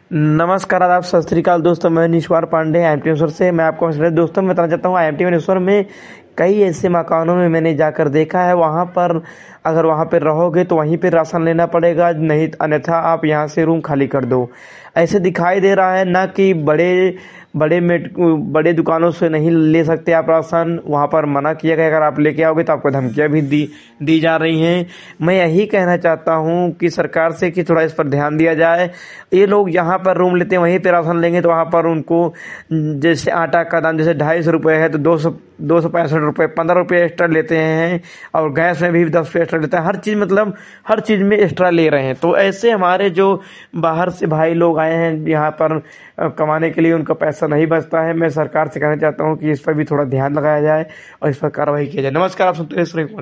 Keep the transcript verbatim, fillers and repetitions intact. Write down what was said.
नमस्कार, आदाब, सत श्री अकाल दोस्तों। मैं निश्वार पांडे आईएमटी अमृतसर से। मैं आपको दोस्तों मैं बताना चाहता हूँ, आईएमटी अमृतसर में कई ऐसे मकानों में मैंने जाकर देखा है। वहाँ पर अगर वहाँ पर रहोगे तो वहीं पे राशन लेना पड़ेगा, नहीं अन्यथा आप यहाँ से रूम खाली कर दो। ऐसे दिखाई दे रहा है ना कि बड़े बड़े मेट बड़े दुकानों से नहीं ले सकते आप राशन, वहाँ पर मना किया गया। अगर आप लेके आओगे तो आपको धमकियाँ भी दी दी जा रही हैं। मैं यही कहना चाहता हूँ कि सरकार से कि थोड़ा इस पर ध्यान दिया जाए। ये लोग यहाँ पर रूम लेते हैं, वहीं पे राशन लेंगे तो वहाँ पर उनको जैसे आटा का दाम जैसे ढाई सौ रुपये है तो दो सौ दो सौ पैंसठ रुपये पंद्रह रुपये एक्स्ट्रा लेते हैं, और गैस में भी दस रुपये एक्स्ट्रा लेते हैं। हर चीज़ मतलब हर चीज़ में एक्स्ट्रा ले रहे हैं। तो ऐसे हमारे जो बाहर से भाई लोग आए हैं यहाँ पर कमाने के लिए, उनका पैसा नहीं बचता है। मैं सरकार से कहना चाहता हूँ कि इस पर भी थोड़ा ध्यान लगाया जाए और इस पर कार्रवाई की जाए। नमस्कार, आप सुनते हैं